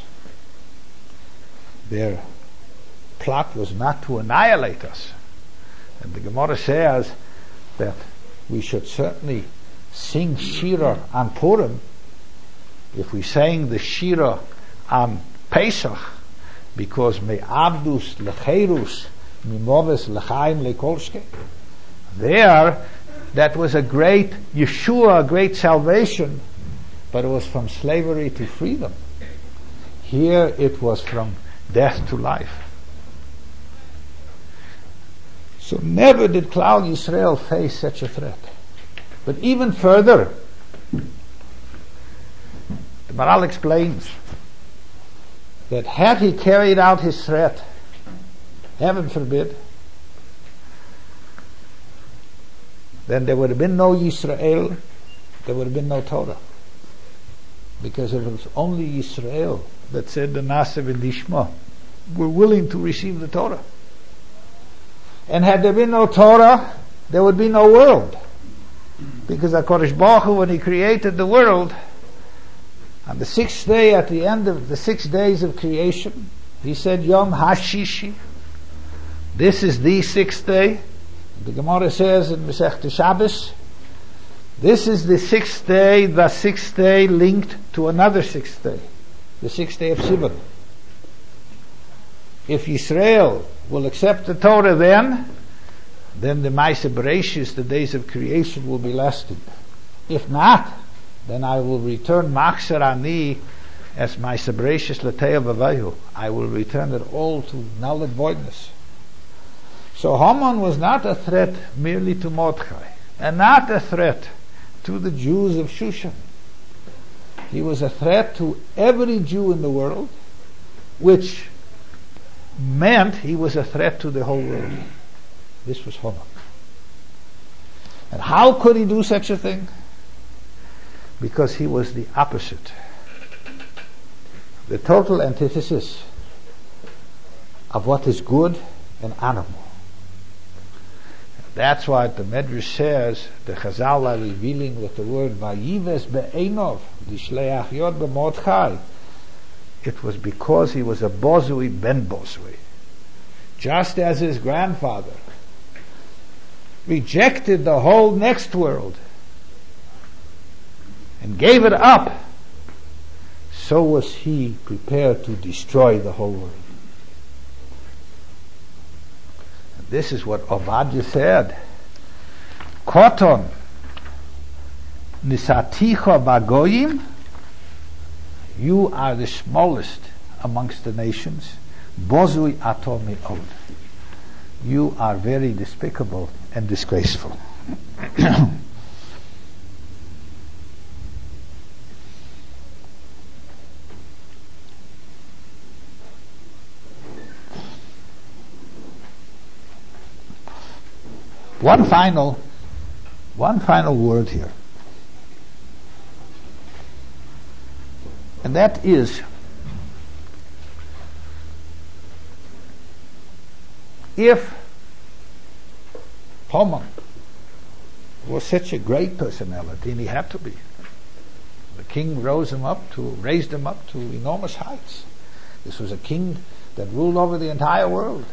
Their plot was not to annihilate us. And the Gemara says that we should certainly sing Shira on Purim if we sang the Shira on Pesach, because me abdus lecherus mimoves lechaim lekolske. There, that was a great Yeshua, a great salvation, but it was from slavery to freedom. Here it was from death to life. So never did Klal Yisrael face such a threat. But even further, the Maharal explains that had he carried out his threat, heaven forbid, then there would have been no Yisrael, there would have been no Torah. Because it was only Yisrael that said the Naasav and Ishma were willing to receive the Torah. And had there been no Torah, there would be no world. Because HaKadosh Baruch Hu, when He created the world, on the sixth day, at the end of the six days of creation, He said, Yom HaShishi. This is the sixth day. The Gemara says in Masechta Shabbos, this is the sixth day, the sixth day linked to another sixth day, the sixth day of Sivan. If Yisrael will accept the Torah then, then the Maaseh Bereshis, the days of creation, will be lasting. If not, then I will return Machzer Ani as Maaseh Bereshis L'Teah V'Vayu. I will return it all to null and voidness. So Haman was not a threat merely to Mordechai, and not a threat to the Jews of Shushan. He was a threat to every Jew in the world, which meant he was a threat to the whole world. This was Haman. And how could he do such a thing? Because he was the opposite, the total antithesis of what is good and honorable. That's why the Medrash says, the Chazal are revealing with the word Vayives be'enov, the Shleach Yod b'Mordechai. It was because he was a Bozui ben Bozui. Just as his grandfather rejected the whole next world and gave it up, so was he prepared to destroy the whole world. And this is what Ovadia said. Koton nisaticha bagoyim, you are the smallest amongst the nations. Bozui atomi od. You are very despicable and disgraceful. One final, one final word here. And that is, if Haman was such a great personality, and he had to be, the king rose him up to, raised him up to enormous heights. This was a king that ruled over the entire world.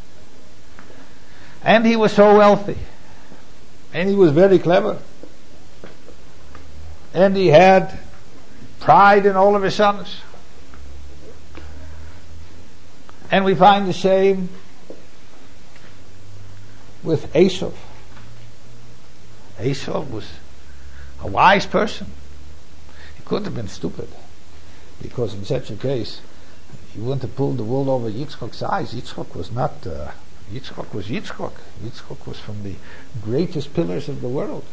And he was so wealthy. And he was very clever. And he had pride in all of his sons. And we find the same with Esau. Esau was a wise person. He couldn't have been stupid, because in such a case he wouldn't have pulled the wool over Yitzchok's eyes. Yitzchok was not uh, Yitzchok was Yitzchok. Yitzchok was from the greatest pillars of the world.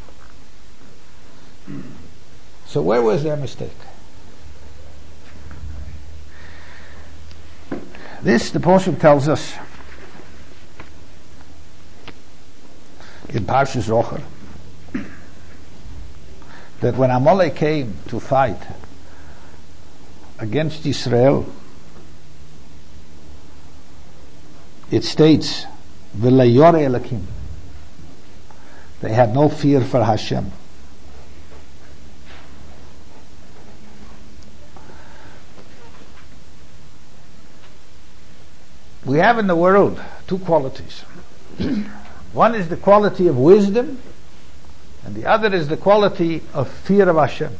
So where was their mistake? This, the Pasuk tells us in Parshas Rocher, that when Amalek came to fight against Israel, it states, V'layore Elakim. They had no fear for Hashem. We have in the world two qualities. One is the quality of wisdom, and the other is the quality of fear of Hashem.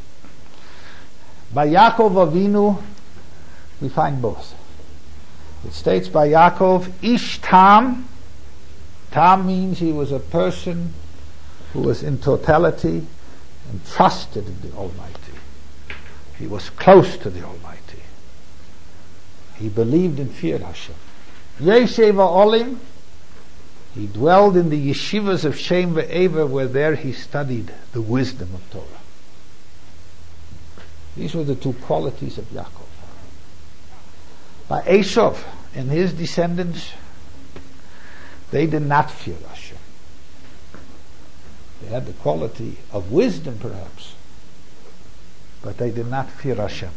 By Yaakov Avinu, we find both. It states by Yaakov, Ish Tam. Tam means he was a person who was in totality and trusted in the Almighty. He was close to the Almighty. He believed and feared Hashem. Yeshiva Olim, he dwelled in the yeshivas of Shem ve'Ever, where there he studied the wisdom of Torah. These were the two qualities of Yaakov. By Esau and his descendants, they did not fear Hashem. They had the quality of wisdom, perhaps, but they did not fear Hashem.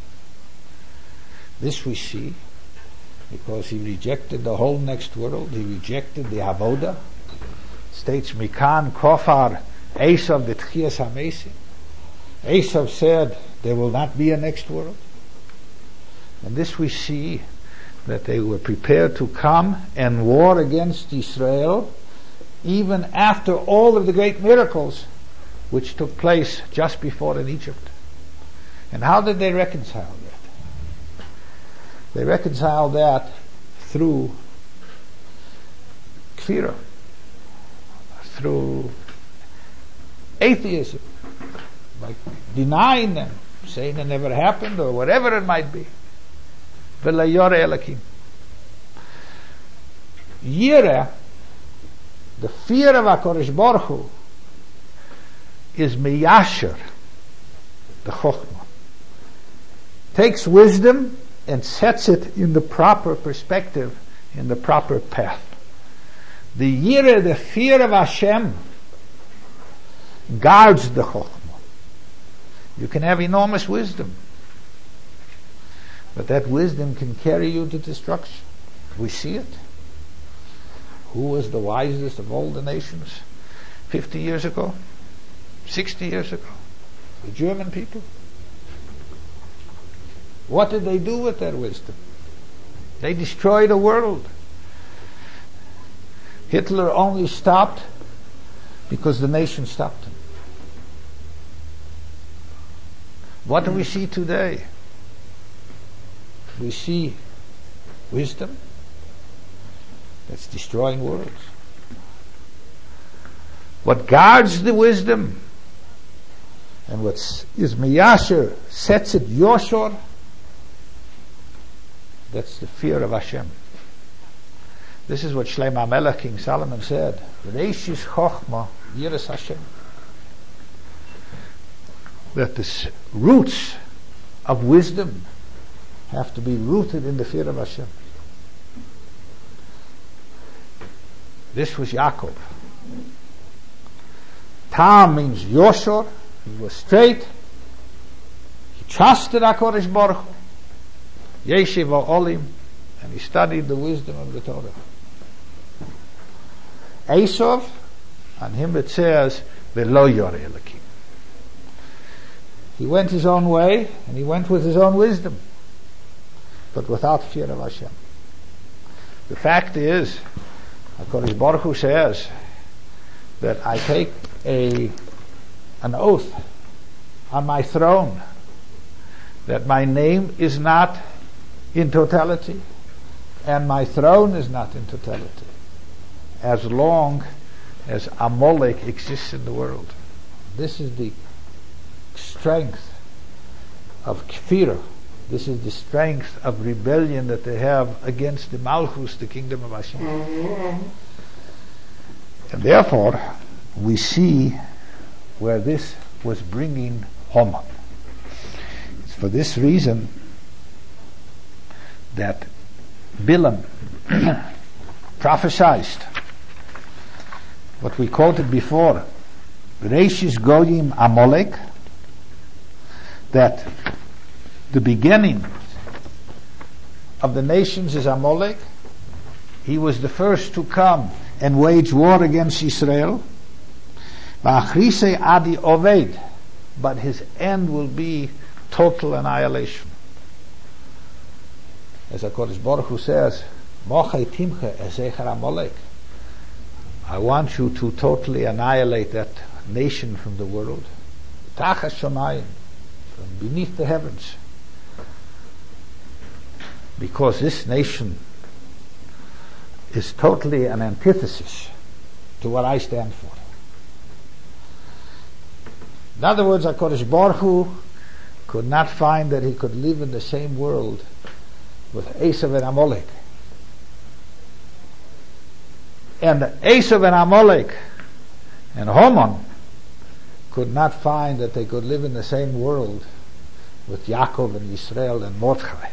This we see because he rejected the whole next world. He rejected the Avodah. States Mikan Kofar Esau B'tchias HaMesim. Esau said there will not be a next world. And this we see that they were prepared to come and war against Israel even after all of the great miracles which took place just before in Egypt. And how did they reconcile that? They reconciled that through kfirah, through atheism, like denying them, saying it never happened or whatever it might be. V'layore Elakim. Yireh, the fear of HaKadosh Baruch Hu, is miyasher, the chokhmah. Takes wisdom and sets it in the proper perspective, in the proper path. The yireh, the fear of Hashem, guards the chokhmah. You can have enormous wisdom, but that wisdom can carry you to destruction. We see it. Who was the wisest of all the nations fifty years ago? sixty years ago? The German people. What did they do with their wisdom? They destroyed the world. Hitler only stopped because the nation stopped him. What do we see today? We see wisdom that's destroying worlds. What guards the wisdom and what is miyasher, sets it yoshor, That's the fear of Hashem. This is what Shlomo HaMelech, King Solomon, said. Reish is chochma, yiras Hashem. That the roots of wisdom have to be rooted in the fear of Hashem. This was Yaakov. Tam means Yoshor. He was straight. He trusted HaKadosh Baruch Hu. Yeshiv Olim, and he studied the wisdom of the Torah. Esav, on him it says, V'lo yoreh Elokim. He went his own way, and he went with his own wisdom, but without fear of Hashem. The fact is, HaKadosh Baruch Hu says that I take a an oath on my throne that my name is not in totality and my throne is not in totality as long as Amalek exists in the world. This is the strength of kfirah. This is the strength of rebellion that they have against the Malchus, the kingdom of Hashem. Mm-hmm. And therefore, we see where this was bringing Haman. It's for this reason that Bilam prophesied what we quoted before, Reishis Goyim Amalek, that the beginning of the nations is Amalek. He was the first to come and wage war against Israel. V'achrise adi oved, but his end will be total annihilation. As HaKadosh Baruch Hu says, Mochei timche ezecher Amalek. I want you to totally annihilate that nation from the world. Tachas shamayim, from beneath the heavens. Because this nation is totally an antithesis to what I stand for. In other words, HaKadosh Baruch Hu could not find that he could live in the same world with Esav and Amalek. And Esav and Amalek and Haman could not find that they could live in the same world with Yaakov and Israel and Mordechai.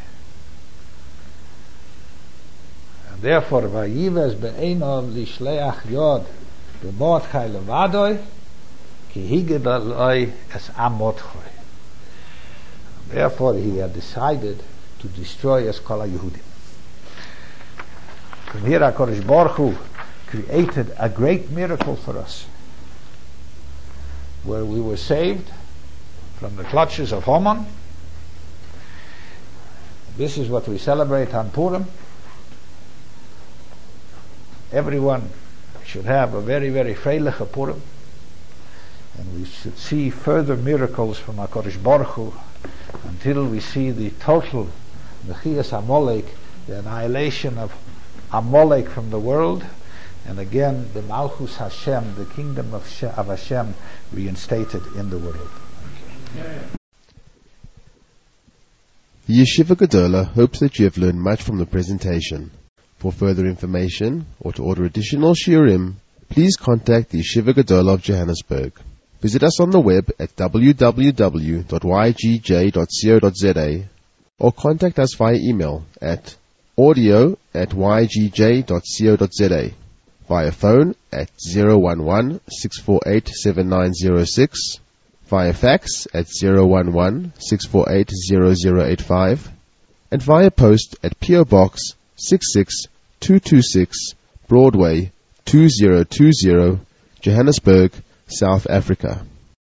And therefore, Vayivas be'enov lishleach yod be'Mordechai levadoi ki higed aloi es am Mordechai. Therefore, he had decided to destroy es kol HaYehudim. From here, HaKadosh Baruch Hu created a great miracle for us, where we were saved from the clutches of Haman. This is what we celebrate on Purim. Everyone should have a very, very freiliche Purim, and we should see further miracles from HaKadosh Baruch Hu until we see the total Mechias Amalek, the annihilation of Amalek from the world, and again the Malchus Hashem, the kingdom of, She- of Hashem, reinstated in the world. The Yeshiva Gedola hopes that you have learned much from the presentation. For further information or to order additional shiurim, please contact the Yeshiva Gedola of Johannesburg. Visit us on the web at w w w dot y g j dot co dot z a or contact us via email at audio at y g j dot co dot z a, via phone at zero one one, six four eight, seven nine zero six, via fax at zero one one, six four eight, zero zero eight five, and via post at P O Box six six two two six, Broadway two zero two zero, Johannesburg, South Africa.